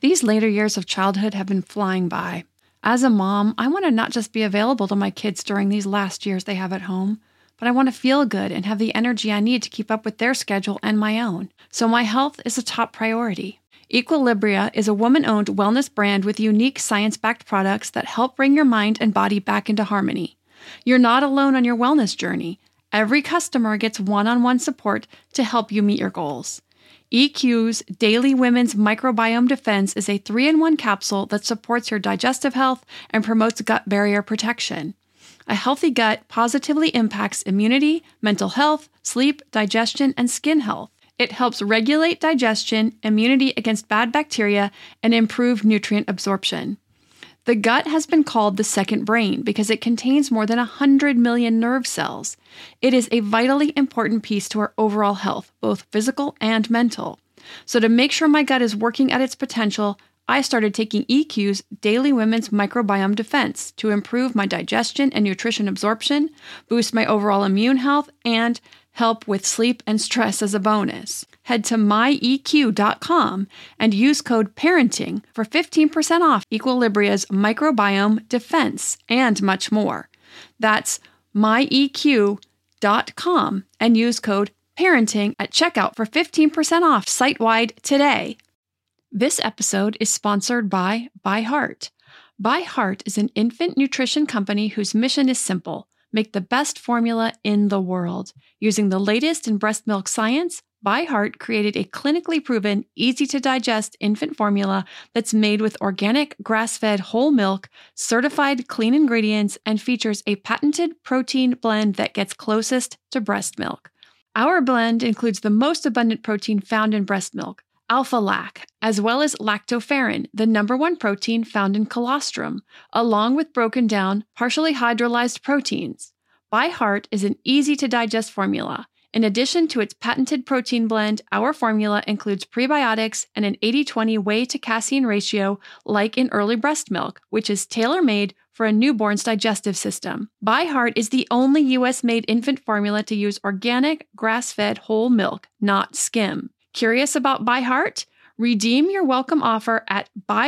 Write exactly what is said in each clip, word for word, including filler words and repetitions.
These later years of childhood have been flying by. As a mom, I want to not just be available to my kids during these last years they have at home, but I want to feel good and have the energy I need to keep up with their schedule and my own. So my health is a top priority. Equilibria is a woman-owned wellness brand with unique science-backed products that help bring your mind and body back into harmony. You're not alone on your wellness journey. Every customer gets one-on-one support to help you meet your goals. E Q's Daily Women's Microbiome Defense is a three in one capsule that supports your digestive health and promotes gut barrier protection. A healthy gut positively impacts immunity, mental health, sleep, digestion, and skin health. It helps regulate digestion, immunity against bad bacteria, and improve nutrient absorption. The gut has been called the second brain because it contains more than one hundred million nerve cells. It is a vitally important piece to our overall health, both physical and mental. So to make sure my gut is working at its potential, I started taking E Q's Daily Women's Microbiome Defense to improve my digestion and nutrition absorption, boost my overall immune health, and help with sleep and stress as a bonus. Head to my E Q dot com and use code PARENTING for fifteen percent off Equilibria's Microbiome Defense and much more. That's my E Q dot com and use code PARENTING at checkout for fifteen percent off site-wide today. This episode is sponsored by ByHeart. ByHeart is an infant nutrition company whose mission is simple: make the best formula in the world. Using the latest in breast milk science, ByHeart created a clinically proven, easy-to-digest infant formula that's made with organic, grass-fed whole milk, certified clean ingredients, and features a patented protein blend that gets closest to breast milk. Our blend includes the most abundant protein found in breast milk, alpha-lac, as well as lactoferrin, the number one protein found in colostrum, along with broken down, partially hydrolyzed proteins. ByHeart is an easy-to-digest formula. In addition to its patented protein blend, our formula includes prebiotics and an eighty twenty whey to casein ratio like in early breast milk, which is tailor-made for a newborn's digestive system. ByHeart is the only U S-made infant formula to use organic, grass-fed whole milk, not skim. Curious about ByHeart? Redeem your welcome offer at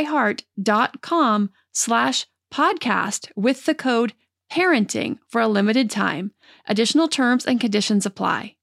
byheart.com slash podcast with the code PARENTING for a limited time. Additional terms and conditions apply.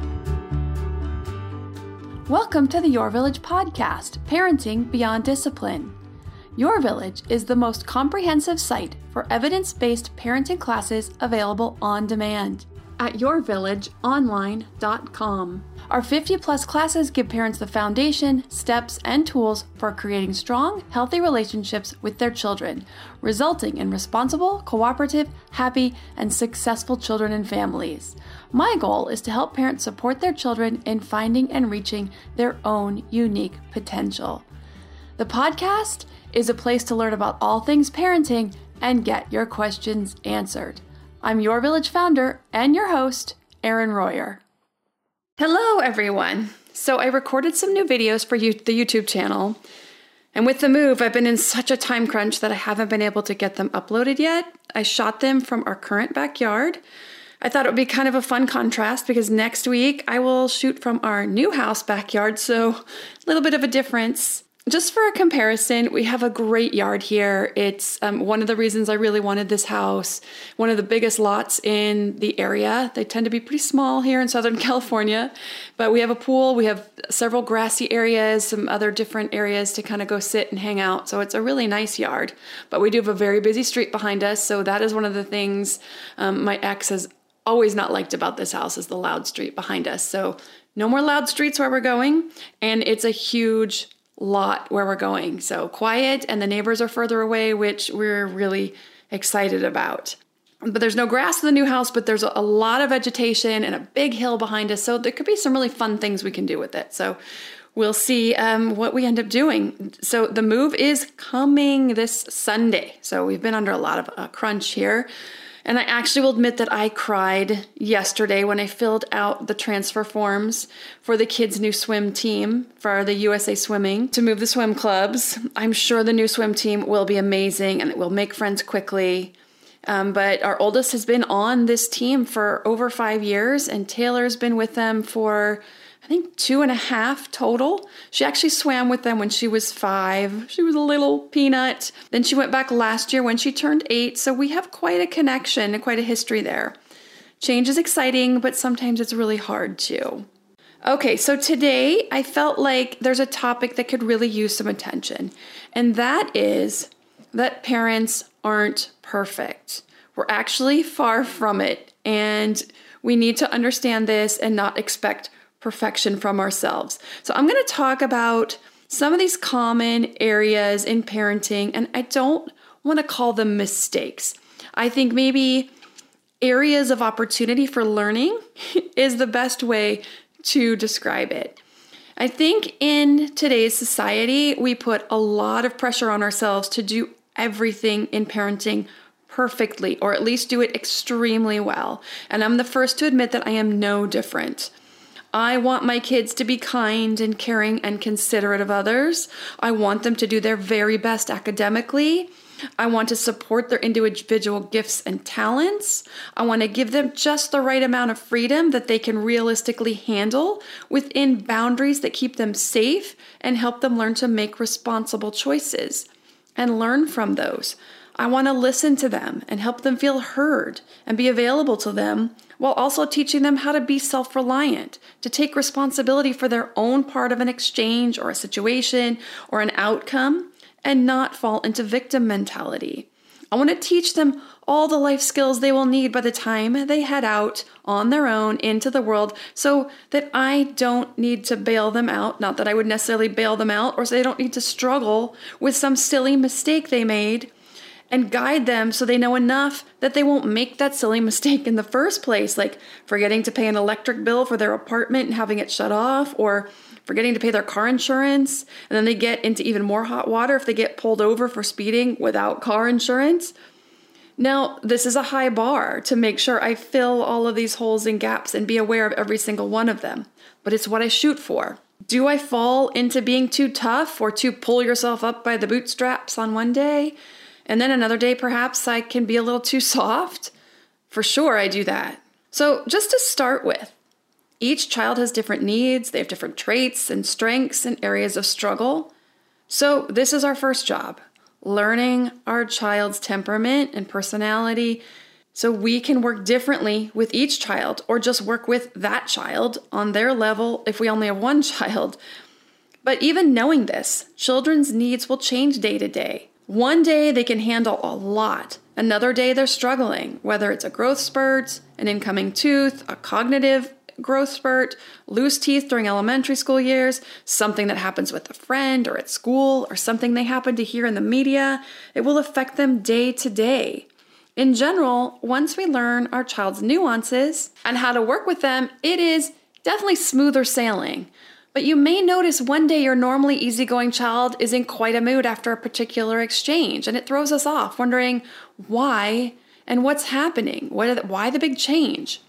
Welcome to the Your Village podcast, Parenting Beyond Discipline. Your Village is the most comprehensive site for evidence-based parenting classes available on demand at your village online dot com. Our fifty plus classes give parents the foundation, steps, and tools for creating strong, healthy relationships with their children, resulting in responsible, cooperative, happy, and successful children and families. My goal is to help parents support their children in finding and reaching their own unique potential. The podcast is a place to learn about all things parenting and get your questions answered. I'm Your Village founder and your host, Erin Royer. Hello, everyone. So I recorded some new videos for you, the YouTube channel. And with the move, I've been in such a time crunch that I haven't been able to get them uploaded yet. I shot them from our current backyard. I thought it would be kind of a fun contrast because next week I will shoot from our new house backyard. So a little bit of a difference. Just for a comparison, we have a great yard here. It's um, one of the reasons I really wanted this house. One of the biggest lots in the area. They tend to be pretty small here in Southern California, but we have a pool. We have several grassy areas, some other different areas to kind of go sit and hang out. So it's a really nice yard, but we do have a very busy street behind us. So that is one of the things um, my ex has always not liked about this house is the loud street behind us. So no more loud streets where we're going. And it's a huge lot where we're going. So quiet, and the neighbors are further away, which we're really excited about. But there's no grass in the new house, but there's a lot of vegetation and a big hill behind us. So there could be some really fun things we can do with it. So we'll see um, what we end up doing. So the move is coming this Sunday. So we've been under a lot of uh, crunch here. And I actually will admit that I cried yesterday when I filled out the transfer forms for the kids' new swim team for the U S A Swimming to move the swim clubs. I'm sure the new swim team will be amazing and it will make friends quickly. Um, but our oldest has been on this team for over five years and Taylor's been with them for, I think two and a half total. She actually swam with them when she was five. She was a little peanut. Then she went back last year when she turned eight. So we have quite a connection and quite a history there. Change is exciting, but sometimes it's really hard too. Okay, so today I felt like there's a topic that could really use some attention, and that is that parents aren't perfect. We're actually far from it, and we need to understand this and not expect perfection from ourselves. So I'm going to talk about some of these common areas in parenting, and I don't want to call them mistakes. I think maybe areas of opportunity for learning is the best way to describe it. I think in today's society, we put a lot of pressure on ourselves to do everything in parenting perfectly, or at least do it extremely well. And I'm the first to admit that I am no different. I want my kids to be kind and caring and considerate of others. I want them to do their very best academically. I want to support their individual gifts and talents. I want to give them just the right amount of freedom that they can realistically handle within boundaries that keep them safe and help them learn to make responsible choices and learn from those. I want to listen to them and help them feel heard and be available to them, while also teaching them how to be self-reliant, to take responsibility for their own part of an exchange or a situation or an outcome, and not fall into victim mentality. I want to teach them all the life skills they will need by the time they head out on their own into the world, so that I don't need to bail them out. Not that I would necessarily bail them out, or so they don't need to struggle with some silly mistake they made, and guide them so they know enough that they won't make that silly mistake in the first place, like forgetting to pay an electric bill for their apartment and having it shut off, or forgetting to pay their car insurance, and then they get into even more hot water if they get pulled over for speeding without car insurance. Now, this is a high bar to make sure I fill all of these holes and gaps and be aware of every single one of them, but it's what I shoot for. Do I fall into being too tough or to pull yourself up by the bootstraps on one day, and then another day perhaps I can be a little too soft? For sure I do that. So just to start with, each child has different needs, they have different traits and strengths and areas of struggle. So this is our first job, learning our child's temperament and personality so we can work differently with each child, or just work with that child on their level if we only have one child. But even knowing this, children's needs will change day to day. One day they can handle a lot. Another day they're struggling, whether it's a growth spurt, an incoming tooth, a cognitive growth spurt, loose teeth during elementary school years, something that happens with a friend or at school, or something they happen to hear in the media. It will affect them day to day. In general, once we learn our child's nuances and how to work with them, it is definitely smoother sailing. But you may notice one day your normally easygoing child is in quite a mood after a particular exchange, and it throws us off, wondering why and what's happening. What, why the big change?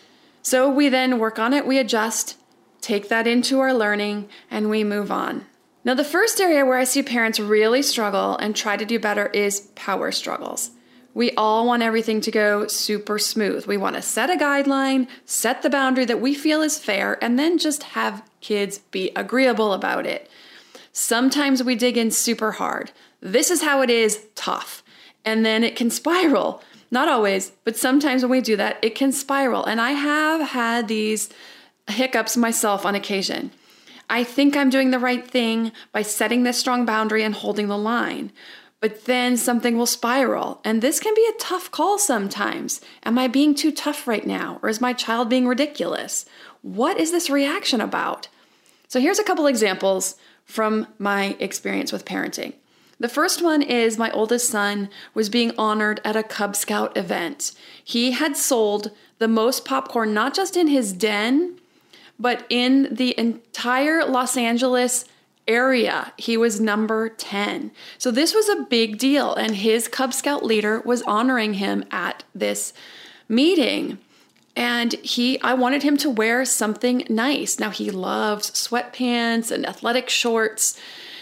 So we then work on it, we adjust, take that into our learning, and we move on. Now, the first area where I see parents really struggle and try to do better is power struggles. We all want everything to go super smooth. We want to set a guideline, set the boundary that we feel is fair, and then just have kids be agreeable about it. Sometimes we dig in super hard. This is how it is, tough. And then it can spiral. Not always, but sometimes when we do that, it can spiral. And I have had these hiccups myself on occasion. I think I'm doing the right thing by setting this strong boundary and holding the line. But then something will spiral. And this can be a tough call sometimes. Am I being too tough right now? Or is my child being ridiculous? What is this reaction about? So here's a couple examples from my experience with parenting. The first one is my oldest son was being honored at a Cub Scout event. He had sold the most popcorn, not just in his den, but in the entire Los Angeles area. He was number ten. So this was a big deal, and his Cub Scout leader was honoring him at this meeting. And he, I wanted him to wear something nice. Now, he loves sweatpants and athletic shorts,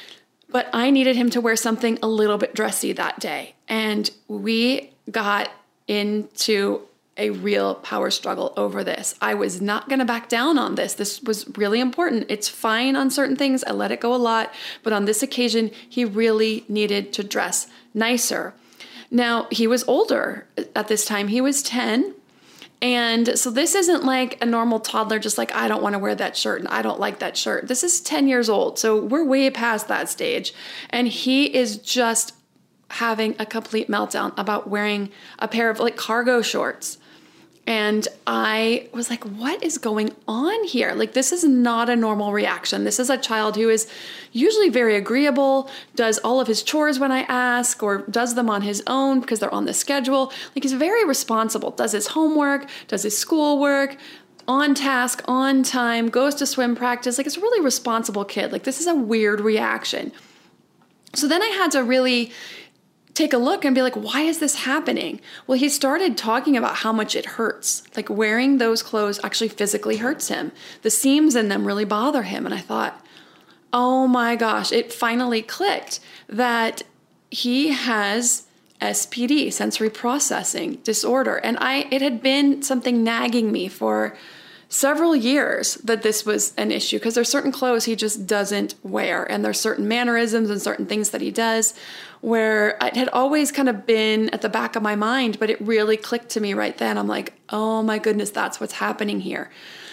but I needed him to wear something a little bit dressy that day. And we got into a real power struggle over this. I was not going to back down on this. This was really important. It's fine on certain things. I let it go a lot. But on this occasion, he really needed to dress nicer. Now, he was older at this time. He was ten. And so this isn't like a normal toddler, just like, I don't want to wear that shirt and I don't like that shirt. This is ten years old. So we're way past that stage. And he is just having a complete meltdown about wearing a pair of like cargo shorts. And I was like, what is going on here? Like, this is not a normal reaction. This is a child who is usually very agreeable, does all of his chores when I ask, or does them on his own because they're on the schedule. Like, he's very responsible, does his homework, does his schoolwork, on task, on time, goes to swim practice. Like, it's a really responsible kid. Like, this is a weird reaction. So then I had to really take a look and be like, why is this happening? Well, he started talking about how much it hurts. Like, wearing those clothes actually physically hurts him. The seams in them really bother him. And I thought, oh my gosh, it finally clicked that he has S P D, sensory processing disorder. And I, it had been something nagging me for several years that this was an issue, because there's certain clothes he just doesn't wear, and there's certain mannerisms and certain things that he does where it had always kind of been at the back of my mind, but it really clicked to me right then. I'm like, oh my goodness, that's what's happening here.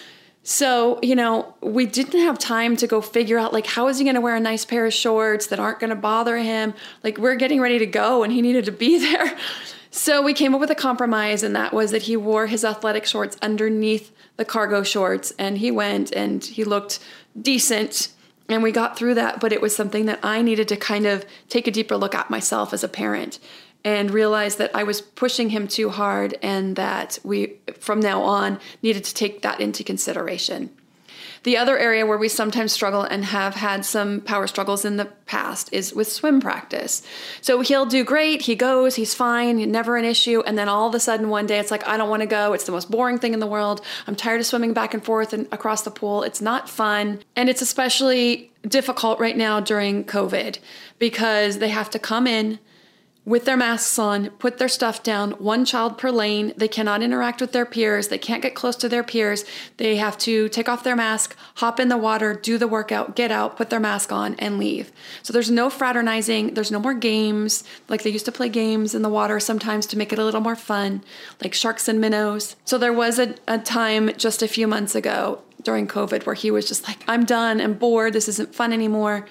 So, you know, we didn't have time to go figure out, like, how is he going to wear a nice pair of shorts that aren't going to bother him? Like, we're getting ready to go and he needed to be there. So we came up with a compromise, and that was that he wore his athletic shorts underneath the cargo shorts, and he went and he looked decent, and we got through that. But it was something that I needed to kind of take a deeper look at myself as a parent and realize that I was pushing him too hard, and that we, from now on, needed to take that into consideration. The other area where we sometimes struggle and have had some power struggles in the past is with swim practice. So he'll do great, he goes, he's fine, never an issue, and then all of a sudden one day it's like, I don't want to go, it's the most boring thing in the world, I'm tired of swimming back and forth and across the pool, it's not fun, and it's especially difficult right now during COVID because they have to come in with their masks on, put their stuff down, one child per lane. They cannot interact with their peers. They can't get close to their peers. They have to take off their mask, hop in the water, do the workout, get out, put their mask on, and leave. So there's no fraternizing. There's no more games. Like, they used to play games in the water sometimes to make it a little more fun, like sharks and minnows. So there was a, a time just a few months ago during COVID where he was just like, I'm done, I'm bored, this isn't fun anymore.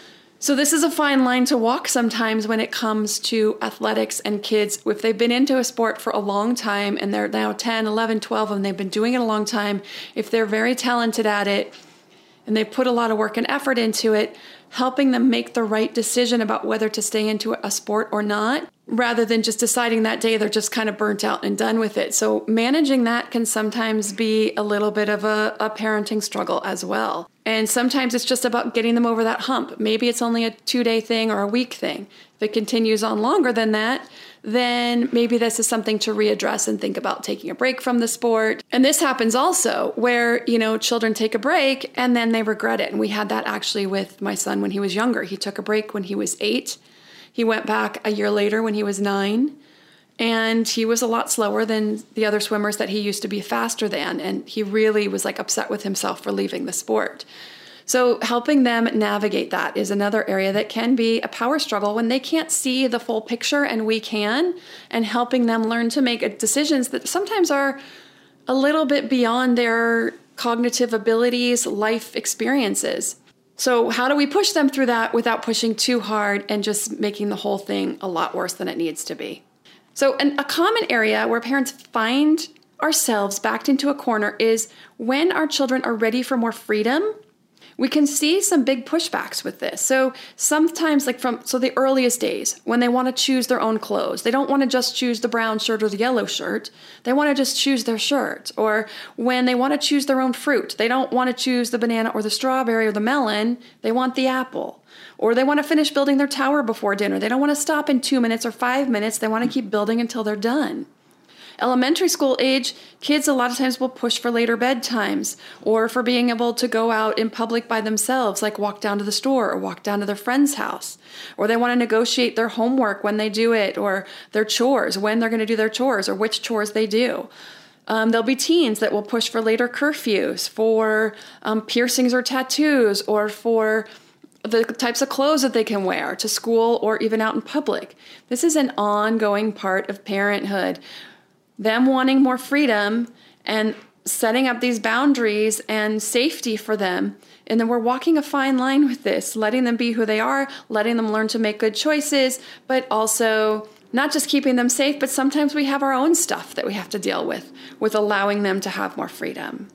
So this is a fine line to walk sometimes when it comes to athletics and kids. If they've been into a sport for a long time and they're now ten, eleven, twelve and they've been doing it a long time, if they're very talented at it and they put a lot of work and effort into it, helping them make the right decision about whether to stay into a sport or not, rather than just deciding that day they're just kind of burnt out and done with it. So managing that can sometimes be a little bit of a, a parenting struggle as well. And sometimes it's just about getting them over that hump. Maybe it's only a two-day thing or a week thing. If it continues on longer than that, then maybe this is something to readdress and think about taking a break from the sport. And this happens also where, you know, children take a break and then they regret it. And we had that actually with my son when he was younger. He took a break when he was eight. He went back a year later when he was nine. And he was a lot slower than the other swimmers that he used to be faster than. And he really was like upset with himself for leaving the sport. So helping them navigate that is another area that can be a power struggle when they can't see the full picture and we can, and helping them learn to make decisions that sometimes are a little bit beyond their cognitive abilities, life experiences. So how do we push them through that without pushing too hard and just making the whole thing a lot worse than it needs to be? So an, a common area where parents find ourselves backed into a corner is when our children are ready for more freedom. We can see some big pushbacks with this. So sometimes, like from so the earliest days, when they want to choose their own clothes, they don't want to just choose the brown shirt or the yellow shirt. They want to just choose their shirt. Or when they want to choose their own fruit, they don't want to choose the banana or the strawberry or the melon. They want the apple. Or they want to finish building their tower before dinner. They don't want to stop in two minutes or five minutes. They want to keep building until they're done. Elementary school age, kids a lot of times will push for later bedtimes or for being able to go out in public by themselves, like walk down to the store or walk down to their friend's house. Or they want to negotiate their homework when they do it, or their chores, when they're going to do their chores, or which chores they do. Um, there'll be teens that will push for later curfews, for um, piercings or tattoos, or for the types of clothes that they can wear to school or even out in public. This is an ongoing part of parenthood. Them wanting more freedom and setting up these boundaries and safety for them. And then we're walking a fine line with this, letting them be who they are, letting them learn to make good choices, but also not just keeping them safe, but sometimes we have our own stuff that we have to deal with, with allowing them to have more freedom.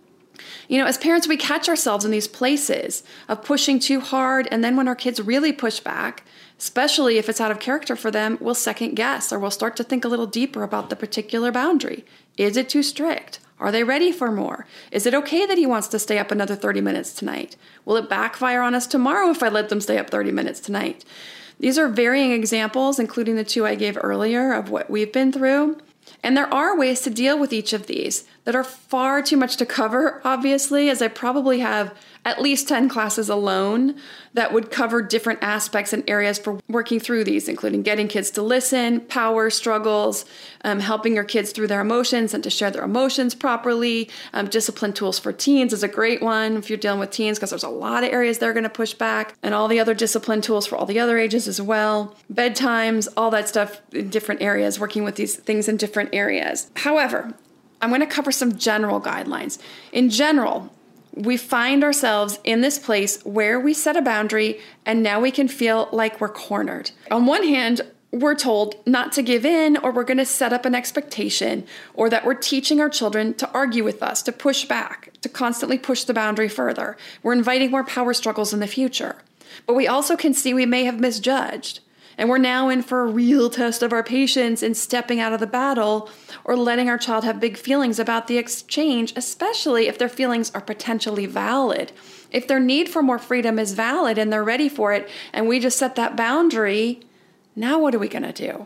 You know, as parents, we catch ourselves in these places of pushing too hard, and then when our kids really push back, especially if it's out of character for them, we'll second guess, or we'll start to think a little deeper about the particular boundary. Is it too strict? Are they ready for more? Is it okay that he wants to stay up another thirty minutes tonight? Will it backfire on us tomorrow if I let them stay up thirty minutes tonight? These are varying examples, including the two I gave earlier of what we've been through. And there are ways to deal with each of these that are far too much to cover, obviously, as I probably have at least ten classes alone that would cover different aspects and areas for working through these, including getting kids to listen, power struggles, um, helping your kids through their emotions and to share their emotions properly. Um, discipline tools for teens is a great one if you're dealing with teens, because there's a lot of areas they're going to push back, and all the other discipline tools for all the other ages as well. Bedtimes, all that stuff in different areas, working with these things in different areas. However, I'm going to cover some general guidelines. In general, we find ourselves in this place where we set a boundary and now we can feel like we're cornered. On one hand, we're told not to give in, or we're going to set up an expectation, or that we're teaching our children to argue with us, to push back, to constantly push the boundary further. We're inviting more power struggles in the future. But we also can see we may have misjudged. And we're now in for a real test of our patience in stepping out of the battle or letting our child have big feelings about the exchange, especially if their feelings are potentially valid. If their need for more freedom is valid and they're ready for it, and we just set that boundary, now what are we going to do?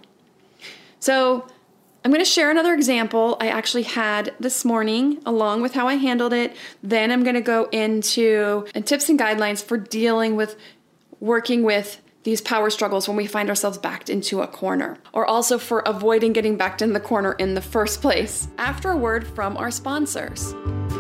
So I'm going to share another example I actually had this morning along with how I handled it. Then I'm going to go into and tips and guidelines for dealing with working with these power struggles when we find ourselves backed into a corner, or also for avoiding getting backed in the corner in the first place, after a word from our sponsors.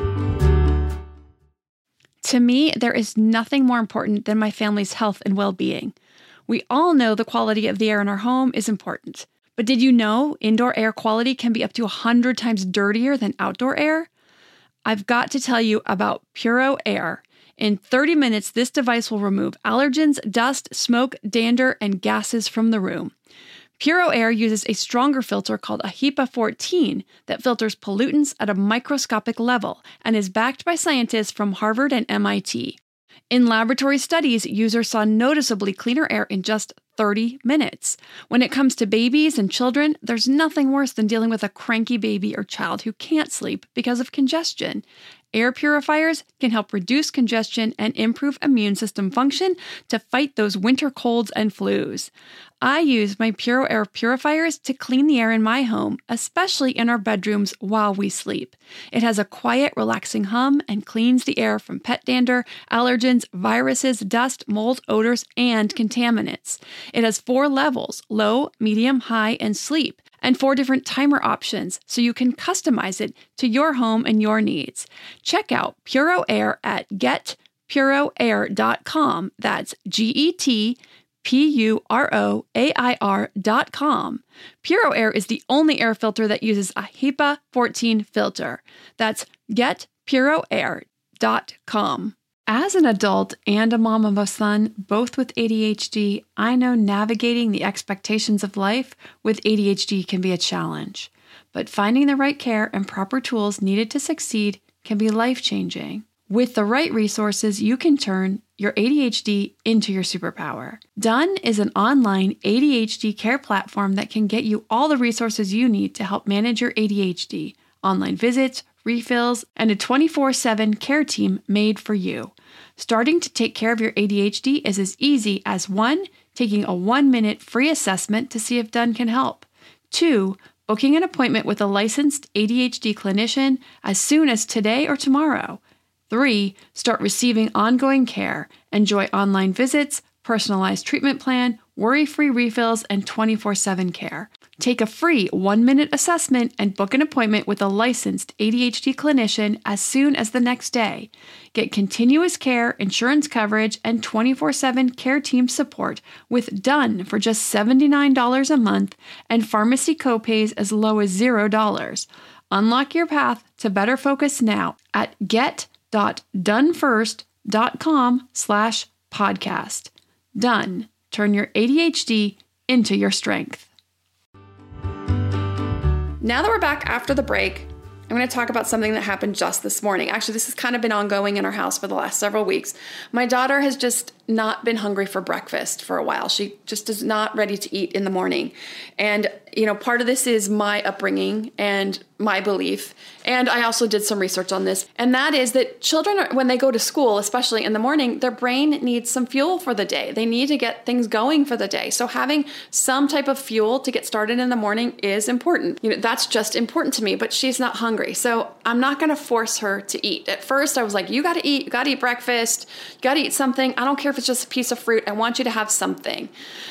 To me, there is nothing more important than my family's health and well-being. We all know the quality of the air in our home is important. But did you know indoor air quality can be up to one hundred times dirtier than outdoor air? I've got to tell you about Puro Air. In thirty minutes, this device will remove allergens, dust, smoke, dander, and gases from the room. Puro Air uses a stronger filter called a HEPA fourteen that filters pollutants at a microscopic level and is backed by scientists from Harvard and M I T. In laboratory studies, users saw noticeably cleaner air in just thirty minutes. When it comes to babies and children, there's nothing worse than dealing with a cranky baby or child who can't sleep because of congestion. Air purifiers can help reduce congestion and improve immune system function to fight those winter colds and flus. I use my Puro Air purifiers to clean the air in my home, especially in our bedrooms while we sleep. It has a quiet, relaxing hum and cleans the air from pet dander, allergens, viruses, dust, mold, odors, and contaminants. It has four levels: low, medium, high, and sleep, and four different timer options, so you can customize it to your home and your needs. Check out Puro Air at get puro air dot com. That's G E T P U R O A I R dot com. Puro Air is the only air filter that uses a HEPA fourteen filter. That's get puro air dot com. As an adult and a mom of a son, both with A D H D, I know navigating the expectations of life with A D H D can be a challenge. But finding the right care and proper tools needed to succeed can be life-changing. With the right resources, you can turn your A D H D into your superpower. Done is an online A D H D care platform that can get you all the resources you need to help manage your A D H D, online visits, refills, and a twenty-four seven care team made for you. Starting to take care of your A D H D is as easy as one, taking a one-minute free assessment to see if Done can help. Two, booking an appointment with a licensed A D H D clinician as soon as today or tomorrow. Three, start receiving ongoing care. Enjoy online visits, personalized treatment plan, worry-free refills, and twenty-four seven care. Take a free one-minute assessment and book an appointment with a licensed A D H D clinician as soon as the next day. Get continuous care, insurance coverage, and twenty-four seven care team support with Done for just seventy-nine dollars a month and pharmacy copays as low as zero dollars. Unlock your path to better focus now at get.donefirst.com slash podcast. Done. Turn your A D H D into your strength. Now that we're back after the break, I'm going to talk about something that happened just this morning. Actually, this has kind of been ongoing in our house for the last several weeks. My daughter has just not been hungry for breakfast for a while. She just is not ready to eat in the morning. And, you know, part of this is my upbringing and my belief. And I also did some research on this. And that is that children, are, when they go to school, especially in the morning, their brain needs some fuel for the day. They need to get things going for the day. So having some type of fuel to get started in the morning is important. You know, that's just important to me, but she's not hungry. So I'm not going to force her to eat. At first I was like, you got to eat, you got to eat breakfast, you got to eat something. I don't care if it's just a piece of fruit. I want you to have something.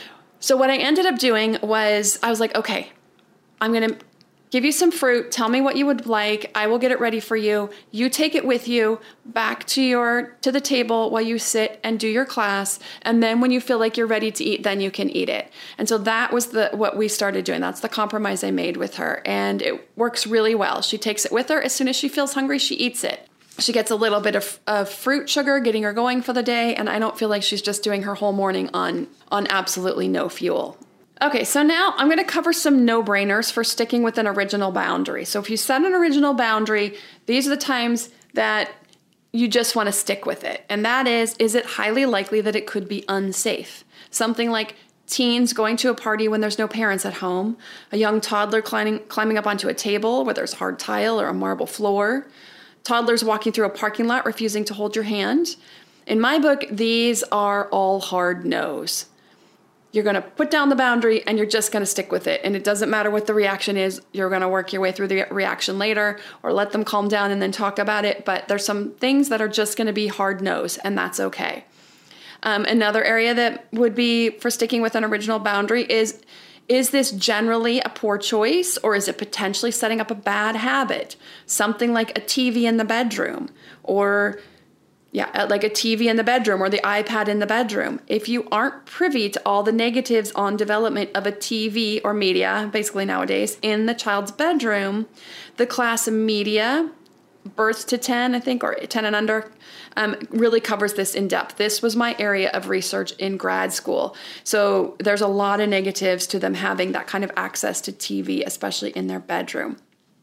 So what I ended up doing was I was like, okay, I'm going to give you some fruit. Tell me what you would like. I will get it ready for you. You take it with you back to your to the table while you sit and do your class. And then when you feel like you're ready to eat, then you can eat it. And so that was the what we started doing. That's the compromise I made with her. And it works really well. She takes it with her. As soon as she feels hungry, she eats it. She gets a little bit of, of fruit sugar, getting her going for the day. And I don't feel like she's just doing her whole morning on, on absolutely no fuel. Okay, so now I'm going to cover some no-brainers for sticking with an original boundary. So if you set an original boundary, these are the times that you just want to stick with it. And that is, is it highly likely that it could be unsafe? Something like teens going to a party when there's no parents at home, a young toddler climbing, climbing up onto a table where there's hard tile or a marble floor, toddlers walking through a parking lot refusing to hold your hand. In my book, these are all hard no's. You're going to put down the boundary and you're just going to stick with it. And it doesn't matter what the reaction is. You're going to work your way through the reaction later or let them calm down and then talk about it. But there's some things that are just going to be hard no's, and that's okay. Um, another area that would be for sticking with an original boundary is, is this generally a poor choice, or is it potentially setting up a bad habit? Something like a T V in the bedroom, or Yeah, like a T V in the bedroom or the iPad in the bedroom. If you aren't privy to all the negatives on development of a T V or media, basically nowadays, in the child's bedroom, the class media, birth to ten, I think, or ten and under, um, really covers this in depth. This was my area of research in grad school. So there's a lot of negatives to them having that kind of access to T V, especially in their bedroom.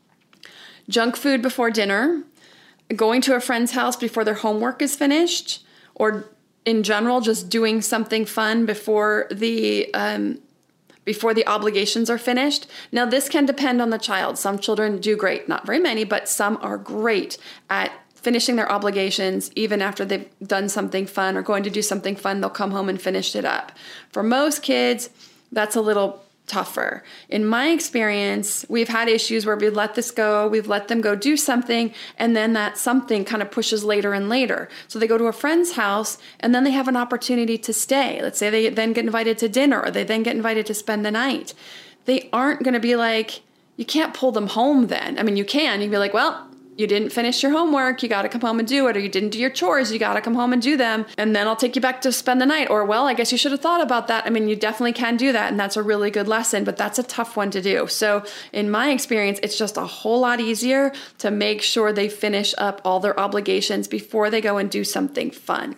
Junk food before dinner. Going to a friend's house before their homework is finished, or in general, just doing something fun before the um, before the obligations are finished. Now, this can depend on the child. Some children do great, not very many, but some are great at finishing their obligations even after they've done something fun or going to do something fun. They'll come home and finish it up. For most kids, that's a little tougher. In my experience, we've had issues where we've let this go, we've let them go do something, and then that something kind of pushes later and later. So they go to a friend's house, and then they have an opportunity to stay. Let's say they then get invited to dinner, or they then get invited to spend the night. They aren't going to be like, you can't pull them home then. I mean, you can. You'd be like, well, you didn't finish your homework, you got to come home and do it, or you didn't do your chores, you got to come home and do them, and then I'll take you back to spend the night. Or, well, I guess you should have thought about that. I mean, you definitely can do that, and that's a really good lesson, but that's a tough one to do. So in my experience, it's just a whole lot easier to make sure they finish up all their obligations before they go and do something fun.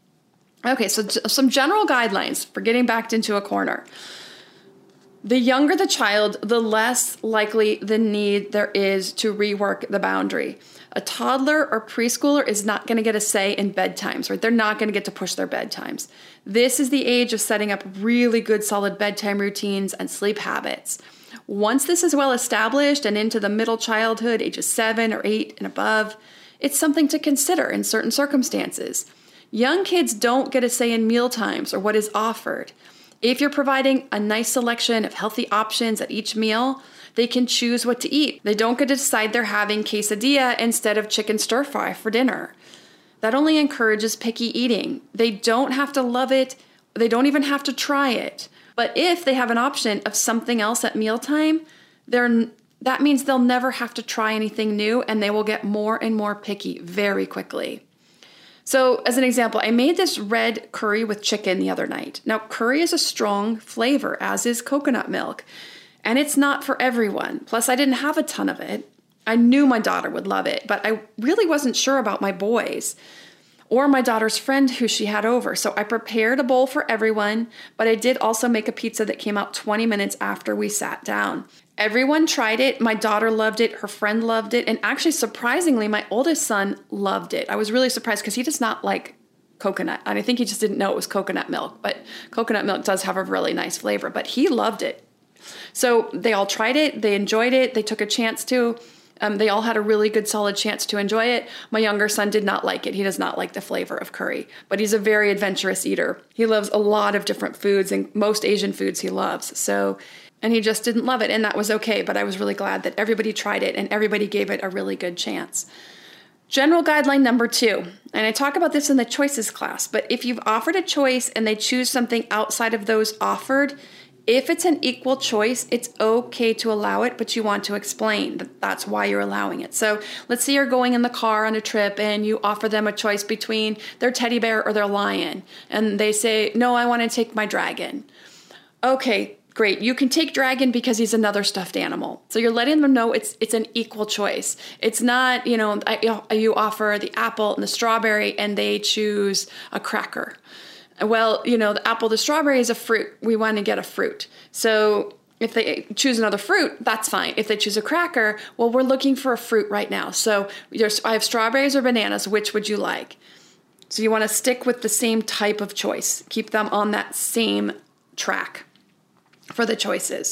Okay, so some general guidelines for getting backed into a corner. The younger the child, the less likely the need there is to rework the boundary. A toddler or preschooler is not going to get a say in bedtimes, right? They're not going to get to push their bedtimes. This is the age of setting up really good, solid bedtime routines and sleep habits. Once this is well established and into the middle childhood, ages seven or eight and above, it's something to consider in certain circumstances. Young kids don't get a say in meal times or what is offered. If you're providing a nice selection of healthy options at each meal, They can choose what to eat. They don't get to decide they're having quesadilla instead of chicken stir fry for dinner. That only encourages picky eating. They don't have to love it. They don't even have to try it. But if they have an option of something else at mealtime, they're, that means they'll never have to try anything new, and they will get more and more picky very quickly. So as an example, I made this red curry with chicken the other night. Now, curry is a strong flavor, as is coconut milk, and it's not for everyone. Plus, I didn't have a ton of it. I knew my daughter would love it, but I really wasn't sure about my boys or my daughter's friend who she had over. So I prepared a bowl for everyone, but I did also make a pizza that came out twenty minutes after we sat down. Everyone tried it. My daughter loved it. Her friend loved it. And actually, surprisingly, my oldest son loved it. I was really surprised because he does not like coconut. And I think he just didn't know it was coconut milk. But coconut milk does have a really nice flavor. But he loved it. So they all tried it. They enjoyed it. They took a chance to. Um, they all had a really good, solid chance to enjoy it. My younger son did not like it. He does not like the flavor of curry. But he's a very adventurous eater. He loves a lot of different foods, and most Asian foods he loves. So... And he just didn't love it, and that was okay, but I was really glad that everybody tried it and everybody gave it a really good chance. General guideline number two, and I talk about this in the choices class, but if you've offered a choice and they choose something outside of those offered, if it's an equal choice, it's okay to allow it, but you want to explain that that's why you're allowing it. So let's say you're going in the car on a trip and you offer them a choice between their teddy bear or their lion, and they say, no, I want to take my dragon. Okay, great. You can take dragon because he's another stuffed animal. So you're letting them know it's it's an equal choice. It's not, you know, you offer the apple and the strawberry and they choose a cracker. Well, you know, the apple, the strawberry is a fruit. We want to get a fruit. So if they choose another fruit, that's fine. If they choose a cracker, well, we're looking for a fruit right now. So there's, I have strawberries or bananas. Which would you like? So you want to stick with the same type of choice. Keep them on that same track for the choices.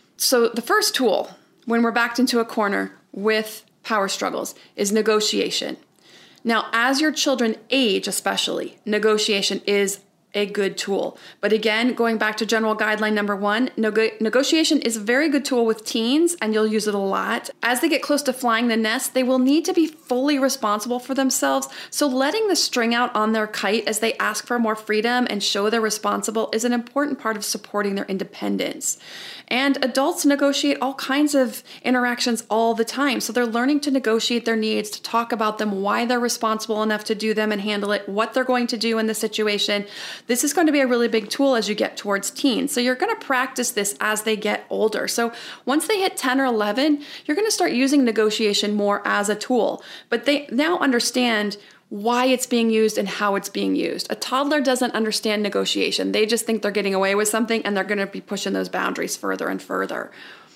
So the first tool, when we're backed into a corner with power struggles, is negotiation. Now, as your children age, especially, negotiation is a good tool. But again, going back to general guideline number one, nego- negotiation is a very good tool with teens, and you'll use it a lot. As they get close to flying the nest, they will need to be fully responsible for themselves. So letting the string out on their kite as they ask for more freedom and show they're responsible is an important part of supporting their independence. And adults negotiate all kinds of interactions all the time. So they're learning to negotiate their needs, to talk about them, why they're responsible enough to do them and handle it, what they're going to do in the situation. This is going to be a really big tool as you get towards teens. So you're going to practice this as they get older. So once they hit ten or eleven, you're going to start using negotiation more as a tool. But they now understand why it's being used and how it's being used. A toddler doesn't understand negotiation. They just think they're getting away with something and they're going to be pushing those boundaries further and further.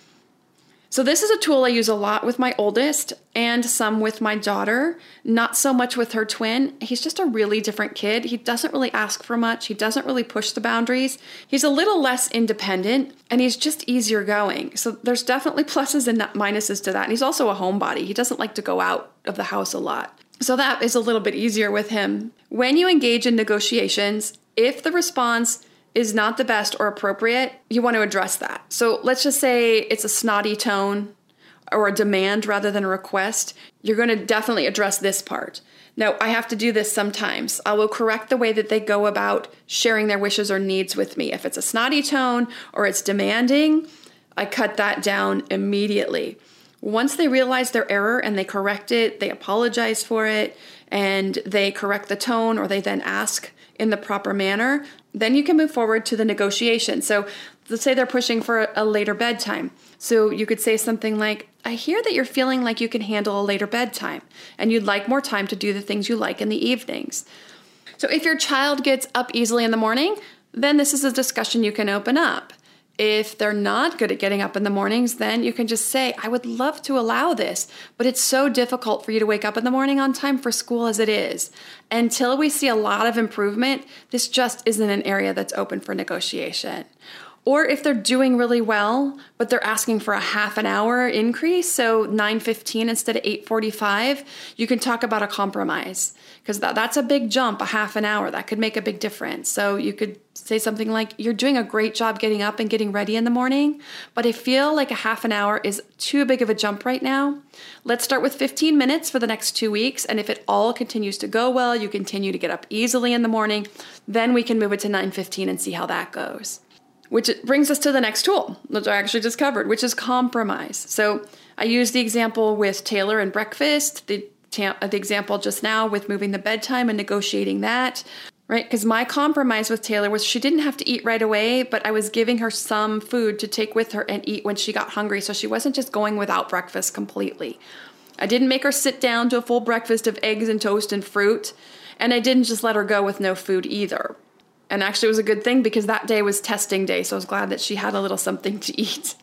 So this is a tool I use a lot with my oldest and some with my daughter, not so much with her twin. He's just a really different kid. He doesn't really ask for much. He doesn't really push the boundaries. He's a little less independent and he's just easier going. So there's definitely pluses and minuses to that. And he's also a homebody. He doesn't like to go out of the house a lot. So that is a little bit easier with him. When you engage in negotiations, if the response is not the best or appropriate, you want to address that. So let's just say it's a snotty tone or a demand rather than a request. You're going to definitely address this part. Now, I have to do this sometimes. I will correct the way that they go about sharing their wishes or needs with me. If it's a snotty tone or it's demanding, I cut that down immediately. Once they realize their error and they correct it, they apologize for it, and they correct the tone or they then ask in the proper manner, then you can move forward to the negotiation. So let's say they're pushing for a later bedtime. So you could say something like, I hear that you're feeling like you can handle a later bedtime and you'd like more time to do the things you like in the evenings. So if your child gets up easily in the morning, then this is a discussion you can open up. If they're not good at getting up in the mornings, then you can just say, I would love to allow this, but it's so difficult for you to wake up in the morning on time for school as it is. Until we see a lot of improvement, this just isn't an area that's open for negotiation. Or if they're doing really well, but they're asking for a half an hour increase, so nine fifteen instead of eight forty-five, you can talk about a compromise, because that, that's a big jump, a half an hour. That could make a big difference. So you could say something like, you're doing a great job getting up and getting ready in the morning, but I feel like a half an hour is too big of a jump right now. Let's start with fifteen minutes for the next two weeks. And if it all continues to go well, you continue to get up easily in the morning, then we can move it to nine fifteen and see how that goes. Which brings us to the next tool, which I actually just covered, which is compromise. So I used the example with Taylor and breakfast, the, the example just now with moving the bedtime and negotiating that, right? Because my compromise with Taylor was she didn't have to eat right away, but I was giving her some food to take with her and eat when she got hungry. So she wasn't just going without breakfast completely. I didn't make her sit down to a full breakfast of eggs and toast and fruit. And I didn't just let her go with no food either. And actually it was a good thing because that day was testing day. So I was glad that she had a little something to eat.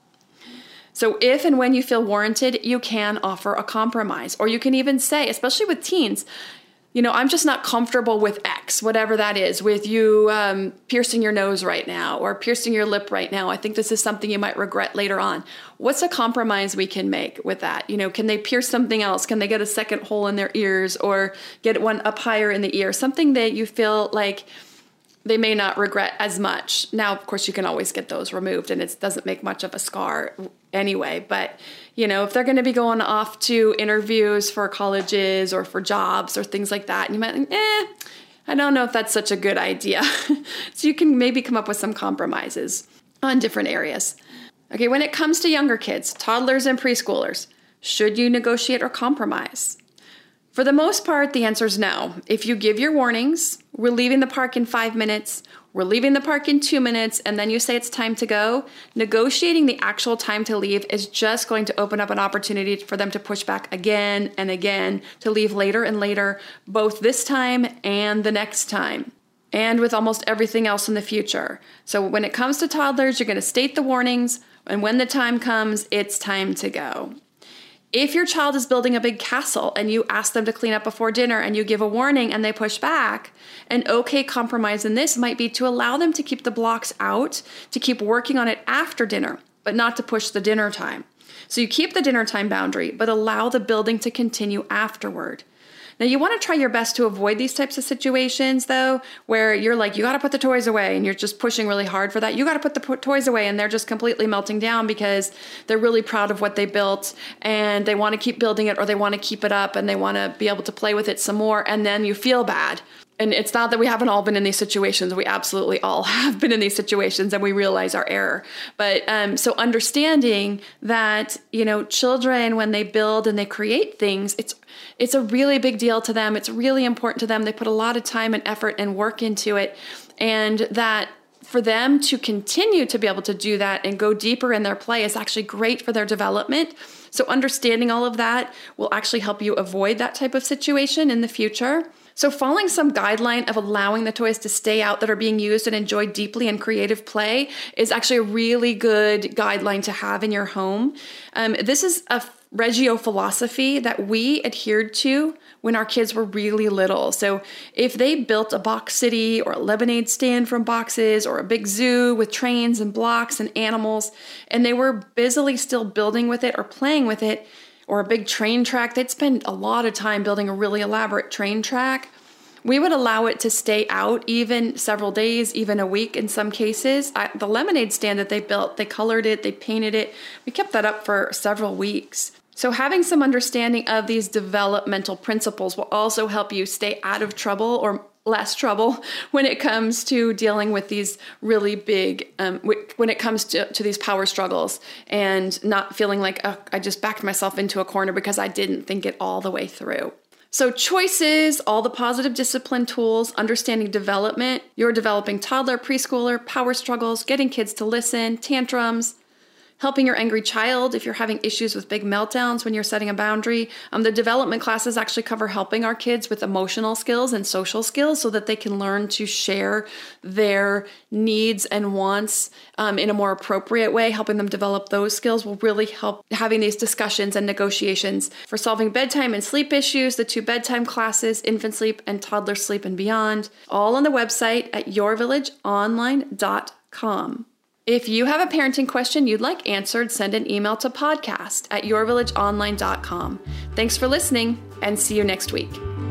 So if and when you feel warranted, you can offer a compromise. Or you can even say, especially with teens, you know, I'm just not comfortable with X, whatever that is, with you um, piercing your nose right now or piercing your lip right now. I think this is something you might regret later on. What's a compromise we can make with that? You know, can they pierce something else? Can they get a second hole in their ears or get one up higher in the ear? Something that you feel like they may not regret as much. Now, of course, you can always get those removed and it doesn't make much of a scar anyway. But, you know, if they're going to be going off to interviews for colleges or for jobs or things like that, and you might think, eh, I don't know if that's such a good idea. So you can maybe come up with some compromises on different areas. Okay, when it comes to younger kids, toddlers and preschoolers, should you negotiate or compromise? For the most part, the answer is no. If you give your warnings, we're leaving the park in five minutes, we're leaving the park in two minutes, and then you say it's time to go, negotiating the actual time to leave is just going to open up an opportunity for them to push back again and again, to leave later and later, both this time and the next time, and with almost everything else in the future. So when it comes to toddlers, you're going to state the warnings, and when the time comes, it's time to go. If your child is building a big castle and you ask them to clean up before dinner and you give a warning and they push back, an okay compromise in this might be to allow them to keep the blocks out, to keep working on it after dinner, but not to push the dinner time. So you keep the dinner time boundary, but allow the building to continue afterward. Now, you want to try your best to avoid these types of situations, though, where you're like, you got to put the toys away, and you're just pushing really hard for that. You got to put the po- toys away, and they're just completely melting down because they're really proud of what they built, and they want to keep building it, or they want to keep it up, and they want to be able to play with it some more, and then you feel bad. And it's not that we haven't all been in these situations. We absolutely all have been in these situations and we realize our error. But um, so understanding that, you know, children, when they build and they create things, it's it's a really big deal to them. It's really important to them. They put a lot of time and effort and work into it. And that for them to continue to be able to do that and go deeper in their play is actually great for their development. So understanding all of that will actually help you avoid that type of situation in the future. So following some guideline of allowing the toys to stay out that are being used and enjoyed deeply in creative play is actually a really good guideline to have in your home. Um, this is a Reggio philosophy that we adhered to when our kids were really little. So if they built a box city or a lemonade stand from boxes or a big zoo with trains and blocks and animals, and they were busily still building with it or playing with it, or a big train track, they'd spend a lot of time building a really elaborate train track. We would allow it to stay out even several days, even a week in some cases. I, the lemonade stand that they built, they colored it, they painted it. We kept that up for several weeks. So having some understanding of these developmental principles will also help you stay out of trouble or less trouble when it comes to dealing with these really big, um, when it comes to, to these power struggles and not feeling like, oh, I just backed myself into a corner because I didn't think it all the way through. So choices, all the positive discipline tools, understanding development, you're developing toddler, preschooler, power struggles, getting kids to listen, tantrums, helping your angry child if you're having issues with big meltdowns when you're setting a boundary. Um, the development classes actually cover helping our kids with emotional skills and social skills so that they can learn to share their needs and wants um, in a more appropriate way. Helping them develop those skills will really help having these discussions and negotiations for solving bedtime and sleep issues, the two bedtime classes, infant sleep and toddler sleep and beyond, all on the website at your village online dot com. If you have a parenting question you'd like answered, send an email to podcast at your village online dot com. Thanks for listening, and see you next week.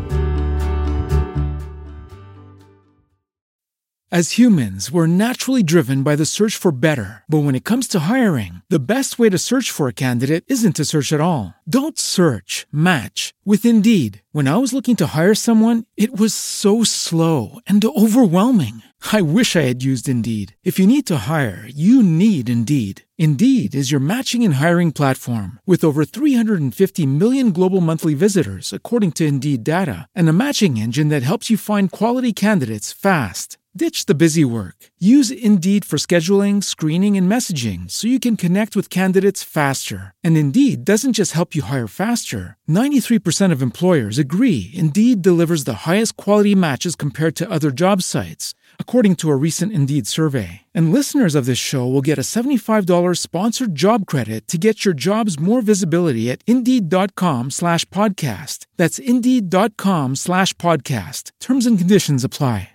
As humans, we're naturally driven by the search for better. But when it comes to hiring, the best way to search for a candidate isn't to search at all. Don't search, match with Indeed. When I was looking to hire someone, it was so slow and overwhelming. I wish I had used Indeed. If you need to hire, you need Indeed. Indeed is your matching and hiring platform with over three hundred fifty million global monthly visitors, according to Indeed data, and a matching engine that helps you find quality candidates fast. Ditch the busy work. Use Indeed for scheduling, screening, and messaging so you can connect with candidates faster. And Indeed doesn't just help you hire faster. ninety-three percent of employers agree Indeed delivers the highest quality matches compared to other job sites, according to a recent Indeed survey. And listeners of this show will get a seventy-five dollars sponsored job credit to get your jobs more visibility at Indeed.com slash podcast. That's Indeed.com slash podcast. Terms and conditions apply.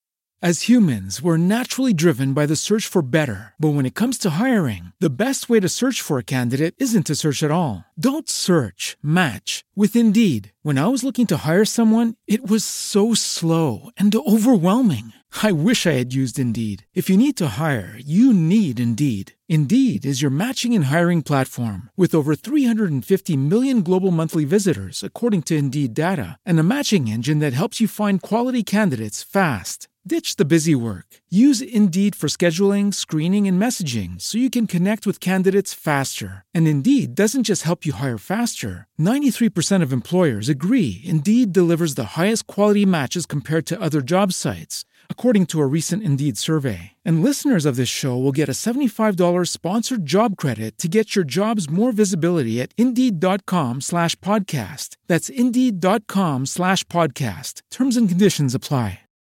As humans, we're naturally driven by the search for better. But when it comes to hiring, the best way to search for a candidate isn't to search at all. Don't search, match with Indeed. When I was looking to hire someone, it was so slow and overwhelming. I wish I had used Indeed. If you need to hire, you need Indeed. Indeed is your matching and hiring platform with over three hundred fifty million global monthly visitors, according to Indeed data, and a matching engine that helps you find quality candidates fast. Ditch the busy work. Use Indeed for scheduling, screening, and messaging so you can connect with candidates faster. And Indeed doesn't just help you hire faster. ninety-three percent of employers agree Indeed delivers the highest quality matches compared to other job sites, according to a recent Indeed survey. And listeners of this show will get a seventy-five dollars sponsored job credit to get your jobs more visibility at Indeed.com slash podcast. That's Indeed.com slash podcast. Terms and conditions apply.